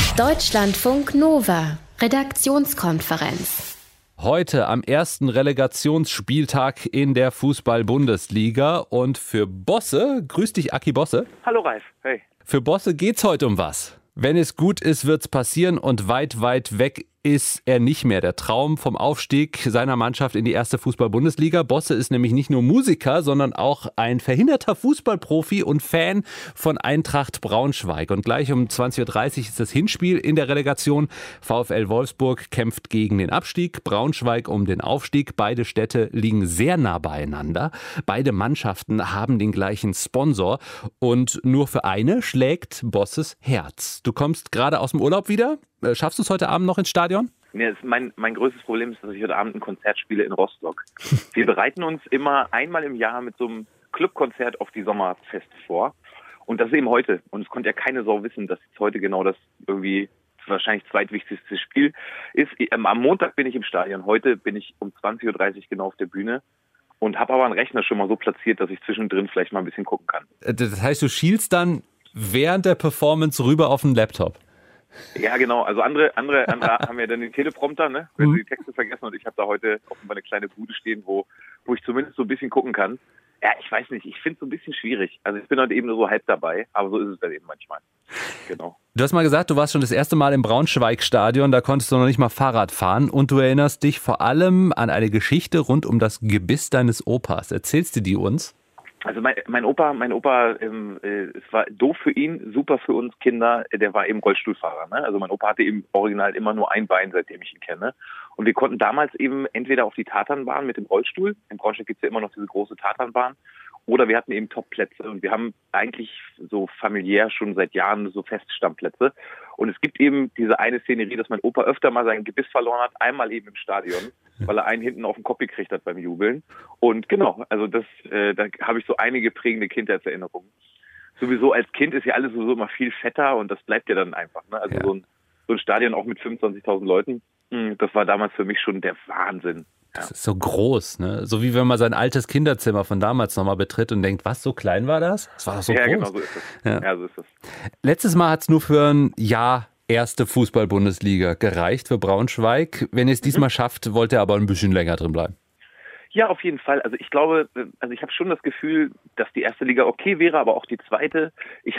Deutschlandfunk Nova, Redaktionskonferenz. Heute am ersten Relegationsspieltag in der Fußball-Bundesliga und für Bosse, grüß dich Aki Bosse. Hallo Ralf, hey. Für Bosse geht's heute um was. Wenn es gut ist, wird's passieren und weit, weit weg ist er nicht mehr. Der Traum vom Aufstieg seiner Mannschaft in die erste Fußball-Bundesliga. Bosse ist nämlich nicht nur Musiker, sondern auch ein verhinderter Fußballprofi und Fan von Eintracht Braunschweig. Und gleich um 20.30 Uhr ist das Hinspiel in der Relegation. VfL Wolfsburg kämpft gegen den Abstieg, Braunschweig um den Aufstieg. Beide Städte liegen sehr nah beieinander. Beide Mannschaften haben den gleichen Sponsor und nur für eine schlägt Bosses Herz. Du kommst gerade aus dem Urlaub wieder. Schaffst du es heute Abend noch ins Stadion? Nee, mein größtes Problem ist, dass ich heute Abend ein Konzert spiele in Rostock. Wir bereiten uns immer einmal im Jahr mit so einem Clubkonzert auf die Sommerfeste vor. Und das ist eben heute. Und es konnte ja keine Sau wissen, dass jetzt heute genau das irgendwie wahrscheinlich zweitwichtigste Spiel ist. Am Montag bin ich im Stadion. Heute bin ich um 20.30 Uhr genau auf der Bühne. Und habe aber einen Rechner schon mal so platziert, dass ich zwischendrin vielleicht mal ein bisschen gucken kann. Das heißt, du schielst dann während der Performance rüber auf den Laptop? Ja, genau. Also andere haben ja dann den Teleprompter, ne, wenn sie die Texte vergessen. Und ich habe da heute offenbar eine kleine Bude stehen, wo ich zumindest so ein bisschen gucken kann. Ja, ich weiß nicht. Ich finde es so ein bisschen schwierig. Also ich bin heute eben nur so halb dabei, aber so ist es dann eben manchmal. Genau. Du hast mal gesagt, du warst schon das erste Mal im Braunschweig-Stadion, da konntest du noch nicht mal Fahrrad fahren und du erinnerst dich vor allem an eine Geschichte rund um das Gebiss deines Opas. Erzählst du die uns? Also mein Opa, es war doof für ihn, super für uns Kinder, der war eben Rollstuhlfahrer. Ne? Also mein Opa hatte eben original immer nur ein Bein, seitdem ich ihn kenne. Und wir konnten damals eben entweder auf die Tatanbahn mit dem Rollstuhl, in Braunschweig gibt es ja immer noch diese große Tatanbahn, oder wir hatten eben Top-Plätze und wir haben eigentlich so familiär schon seit Jahren so Feststammplätze. Und es gibt eben diese eine Szenerie, dass mein Opa öfter mal sein Gebiss verloren hat, einmal eben im Stadion, weil er einen hinten auf den Kopf gekriegt hat beim Jubeln. Und genau, also da habe ich so einige prägende Kindheitserinnerungen. Sowieso als Kind ist ja alles so immer viel fetter und das bleibt ja dann einfach. Ne? Also ja. So ein Stadion auch mit 25.000 Leuten, das war damals für mich schon der Wahnsinn. Ja. Das ist so groß, ne? So wie wenn man sein altes Kinderzimmer von damals nochmal betritt und denkt, was, so klein war das? Das war doch so groß. Ja, genau, so ist es. Ja, so ist es. Letztes Mal hat es nur für ein Jahr erste Fußball-Bundesliga gereicht für Braunschweig. Wenn ihr es diesmal schafft, wollt ihr aber ein bisschen länger drin bleiben. Ja, auf jeden Fall. Also ich glaube, ich habe schon das Gefühl, dass die erste Liga okay wäre, aber auch die zweite. Ich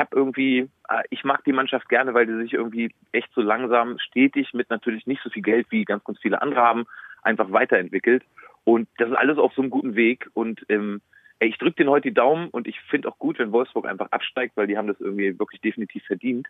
mag die Mannschaft gerne, weil die sich irgendwie echt so langsam, stetig mit natürlich nicht so viel Geld wie ganz, ganz viele andere haben, einfach weiterentwickelt. Und das ist alles auf so einem guten Weg. Und ich drücke denen heute die Daumen und ich finde auch gut, wenn Wolfsburg einfach absteigt, weil die haben das irgendwie wirklich definitiv verdient.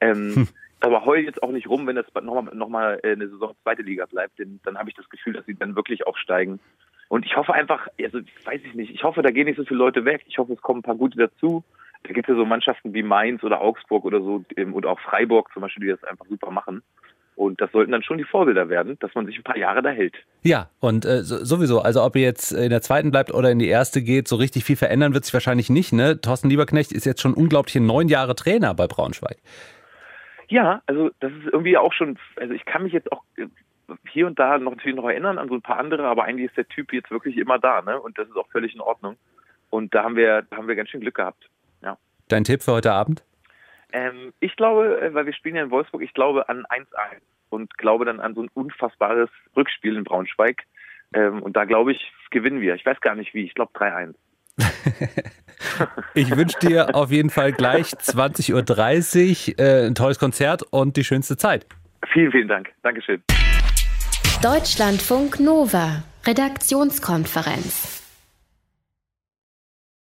Aber heul jetzt auch nicht rum, wenn das nochmal eine Saison zweite Liga bleibt, denn dann habe ich das Gefühl, dass sie dann wirklich aufsteigen. Und ich hoffe einfach, also weiß ich nicht, ich hoffe, da gehen nicht so viele Leute weg. Ich hoffe, es kommen ein paar gute dazu. Da gibt es ja so Mannschaften wie Mainz oder Augsburg oder so und auch Freiburg zum Beispiel, die das einfach super machen. Und das sollten dann schon die Vorbilder werden, dass man sich ein paar Jahre da hält. Ja, und sowieso, also ob ihr jetzt in der zweiten bleibt oder in die erste geht, so richtig viel verändern wird sich wahrscheinlich nicht, ne? Thorsten Lieberknecht ist jetzt schon unglaubliche 9 Jahre Trainer bei Braunschweig. Ja, also das ist irgendwie auch schon, also ich kann mich jetzt auch hier und da natürlich noch erinnern an so ein paar andere, aber eigentlich ist der Typ jetzt wirklich immer da, ne? Und das ist auch völlig in Ordnung. Und da haben wir ganz schön Glück gehabt. Ja. Dein Tipp für heute Abend? Ich glaube, weil wir spielen ja in Wolfsburg, ich glaube an 1-1 und glaube dann an so ein unfassbares Rückspiel in Braunschweig. Und da glaube ich, gewinnen wir. Ich weiß gar nicht wie, ich glaube 3-1. Ich wünsche dir auf jeden Fall gleich 20.30 Uhr ein tolles Konzert und die schönste Zeit. Vielen, vielen Dank. Dankeschön. Deutschlandfunk Nova, Redaktionskonferenz.